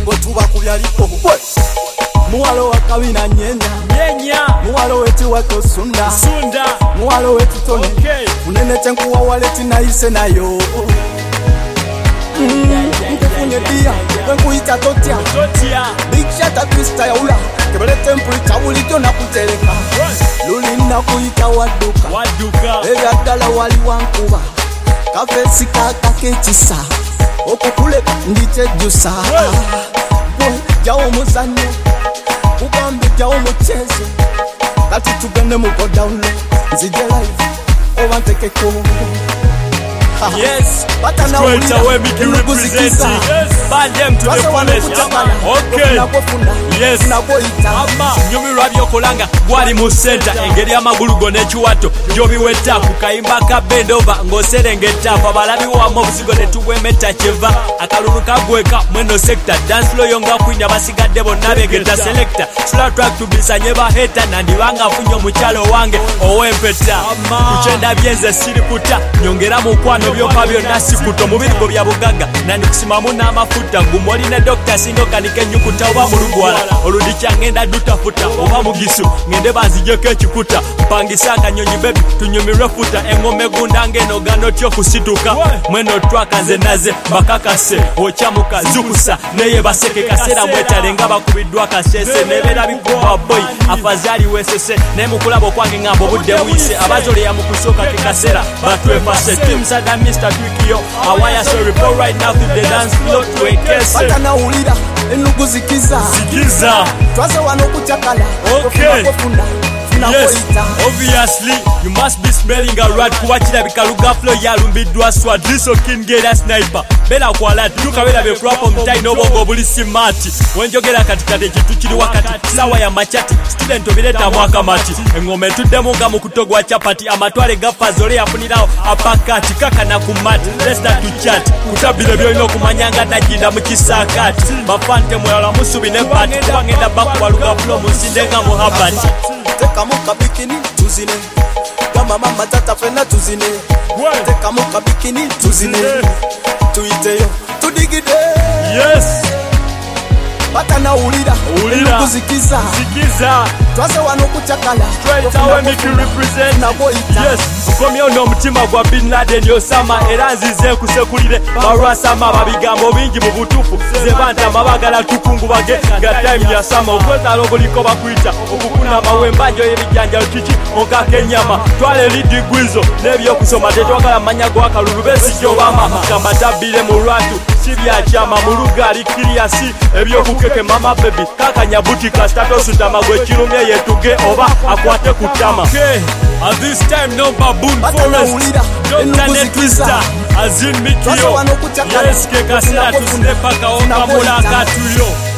ngotuba kubyaliko muwalo wa kabina nyenya muwalo wetu wako sunda muwalo wetu toni unene chenkuwa waleti na ise nayo nkufunye dia wenkuita totia big shata twista ya ula kebele tempuli chabulijo na kuteleka lulina kuita waduka eri adala wali wankuba kafesi kakakechisa okukuleka ndiche jusa jawo muzanyo ugambe jawo muchezo kati tugende mu go down nzije live oba ntekeko. Yes, straight away Mickey representing. Band them to the fullest. Okay. Yes. Nyumi rabyo kolanga gwali mu center engeri amagulu go nekiwato jobi weta kukaimba ka bend over ngoserengeta abalabi wa mobuzigo ne tugwemeta cheva akalulu kagweka mweno sector dance floor yonga kwinya basigadde bonna begeta selector sula track to bisanye ba heta nandi banga funyo muchalo wange owempeta kuchenda byenze siri kuta nyongera mu kwano byoka byonna sikuto mubiri go bya bugaga nandi kusimamu n'amafuta ngumoli ne doctor singo kanike nyukuta oba mulugwala oludi kyangenda dutafuta oba mugisu ngende bazijeko ekikuta mpangisa akanyonyi bebi tunyumirwe futa engome gunda ngeno gano tyo kusituka mweno twaka nze naze bakakase ochamuka zukusa neye baseke kasera mwetalenga bakubiddwa kasese nebera bikuba boy afazali wesese nemukulabo kwange ngambo budde buyise abazole ya mukusoka kikasera batwefase team sada Mr. Twikio awaya so report right now to the dance floor to ekese batana ulira enugu zikiza twaze wano kuchakala okay. Yes, obviously you must be smelling a rat kuwachira bikaluga flow yalumbidwa swadriso kingera sniper bela kwala tukabela be crop mtai nobongo buli simati wenjogera katikate kitu kiri wakati sawa ya machati student obireta mwaka mati engome tudemu nga mukutogwa chapati amatwale gafazole yafunirawo apakati kaka na kumati let's start to chat kutabire byolino kumanyanga najinda mukisakati bafante mwala musubi ne party twangenda bakwaluga flow musindenga muhabati teka muka bikini tuzine kama mama tata fena tuzine teka muka bikini tuzine tuiteyo tudigide yes batana ulira kuzikiza twaze wano kuchakala straight away Mickey represent yes ukomyo no mutima gwa Bin Laden yosama eranzize kusekulire barwasama babigambo bingi mu butufu zebanta mabagala tukungu bage ga time ya sama okweta loboliko bakwita okukuna mawembanjo ebijanja otiki okakenyama twale lidi gwizo nebyo kusoma tetwagala manyago akalulubesi jobama kamatabire mu lwatu sibya chama mulugali kiriasi ebyo kukeke mama baby kakanya butika status tamagwe kirumye yetuge oba akwate kutama okay at this time no baboon forest don't twister as in Mickey yes ke kasira tusine paka okamula katuyo